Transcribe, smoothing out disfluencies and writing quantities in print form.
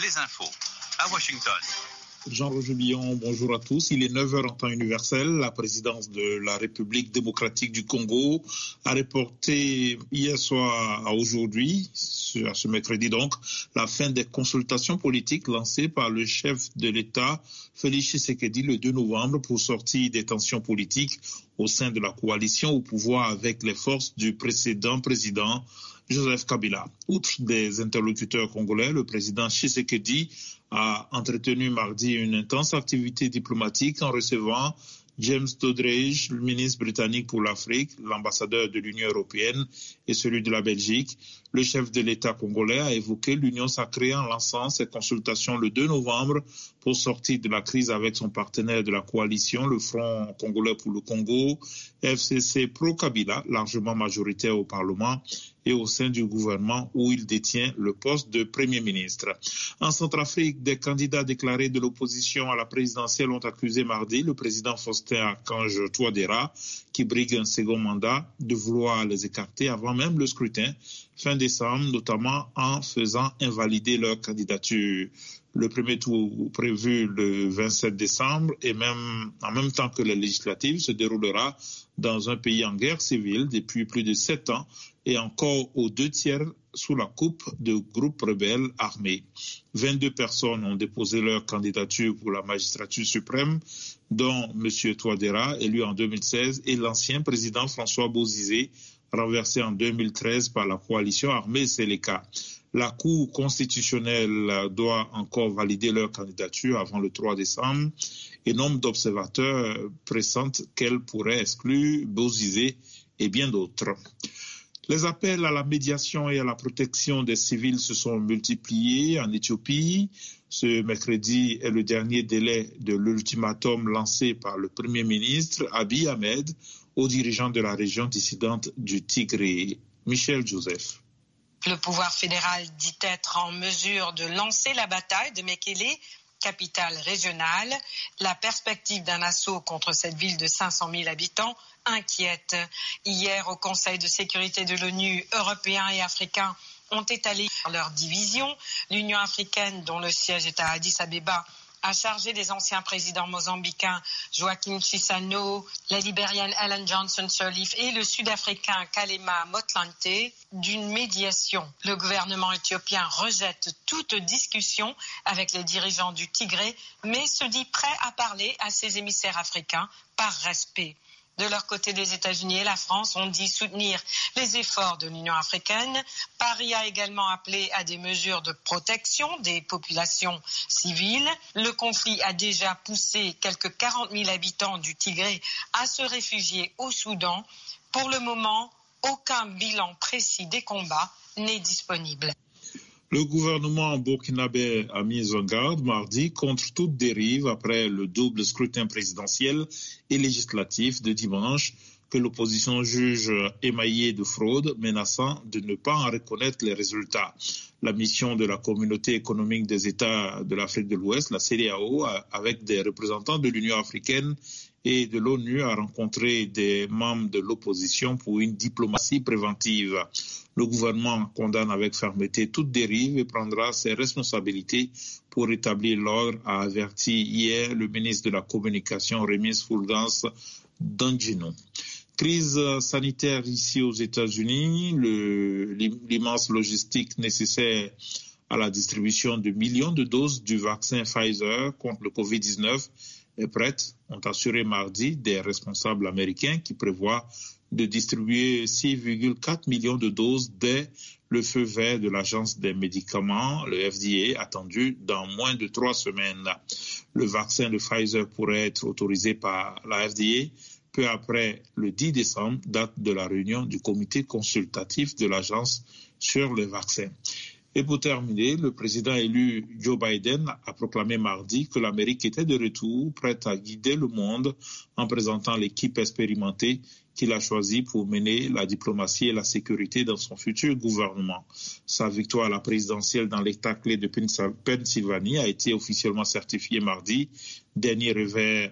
les infos à Washington. Jean-Roger Billon, bonjour à tous. Il est 9h en temps universel. La présidence de la République démocratique du Congo a reporté hier soir à aujourd'hui, à ce mercredi donc, la fin des consultations politiques lancées par le chef de l'État, Félix Tshisekedi, le 2 novembre pour sortir des tensions politiques au sein de la coalition au pouvoir avec les forces du précédent président Joseph Kabila. Outre des interlocuteurs congolais, le président Tshisekedi a entretenu mardi une intense activité diplomatique en recevant James Doddridge, le ministre britannique pour l'Afrique, l'ambassadeur de l'Union européenne et celui de la Belgique. Le chef de l'État congolais a évoqué l'union sacrée en lançant ses consultations le 2 novembre pour sortir de la crise avec son partenaire de la coalition, le Front congolais pour le Congo, FCC pro-Kabila, largement majoritaire au Parlement et au sein du gouvernement où il détient le poste de Premier ministre. En Centrafrique, des candidats déclarés de l'opposition à la présidentielle ont accusé mardi le président Faustin Archange Touadéra, qui brigue un second mandat, de vouloir les écarter avant même le scrutin fin décembre, notamment en faisant invalider leur candidature. Le premier tour prévu le 27 décembre et même en même temps que les législatives se déroulera dans un pays en guerre civile depuis plus de 7 ans et encore aux 2/3 sous la coupe de groupes rebelles armés. 22 personnes ont déposé leur candidature pour la magistrature suprême, dont M. Touadéra, élu en 2016, et l'ancien président François Bozizé, renversé en 2013 par la coalition armée Séléka. La Cour constitutionnelle doit encore valider leur candidature avant le 3 décembre et nombre d'observateurs pressentent qu'elle pourrait exclure Bozizé et bien d'autres. Les appels à la médiation et à la protection des civils se sont multipliés en Éthiopie. Ce mercredi est le dernier délai de l'ultimatum lancé par le Premier ministre Abiy Ahmed aux dirigeants de la région dissidente du Tigré. Michel Joseph. Le pouvoir fédéral dit être en mesure de lancer la bataille de Mekele, capitale régionale. La perspective d'un assaut contre cette ville de 500 000 habitants inquiète. Hier, au Conseil de sécurité de l'ONU, Européens et Africains ont étalé leur division. L'Union africaine, dont le siège est à Addis Abeba, a chargé les anciens présidents mozambicains Joaquim Chissano, la libérienne Ellen Johnson Sirleaf et le sud-africain Kgalema Motlanthe d'une médiation. Le gouvernement éthiopien rejette toute discussion avec les dirigeants du Tigré, mais se dit prêt à parler à ses émissaires africains par respect. De leur côté, les États-Unis et la France ont dit soutenir les efforts de l'Union africaine. Paris a également appelé à des mesures de protection des populations civiles. Le conflit a déjà poussé quelques 40 000 habitants du Tigré à se réfugier au Soudan. Pour le moment, aucun bilan précis des combats n'est disponible. Le gouvernement burkinabé a mis en garde mardi contre toute dérive après le double scrutin présidentiel et législatif de dimanche que l'opposition juge émaillé de fraude, menaçant de ne pas en reconnaître les résultats. La mission de la Communauté économique des États de l'Afrique de l'Ouest, la CEDEAO, avec des représentants de l'Union africaine et de l'ONU, a rencontré des membres de l'opposition pour une diplomatie préventive. Le gouvernement condamne avec fermeté toute dérive et prendra ses responsabilités pour rétablir l'ordre, a averti hier le ministre de la Communication, Remis Fulgence Dangino. Crise sanitaire ici aux États-Unis, l'immense logistique nécessaire à la distribution de millions de doses du vaccin Pfizer contre le Covid-19 est prête, ont assuré mardi des responsables américains qui prévoient de distribuer 6,4 millions de doses dès le feu vert de l'Agence des médicaments, le FDA, attendu dans moins de 3 semaines. Le vaccin de Pfizer pourrait être autorisé par la FDA peu après le 10 décembre, date de la réunion du comité consultatif de l'agence sur les vaccins. Et pour terminer, le président élu Joe Biden a proclamé mardi que l'Amérique était de retour, prête à guider le monde en présentant l'équipe expérimentée qu'il a choisie pour mener la diplomatie et la sécurité dans son futur gouvernement. Sa victoire à la présidentielle dans l'État clé de Pennsylvanie a été officiellement certifiée mardi, dernier revers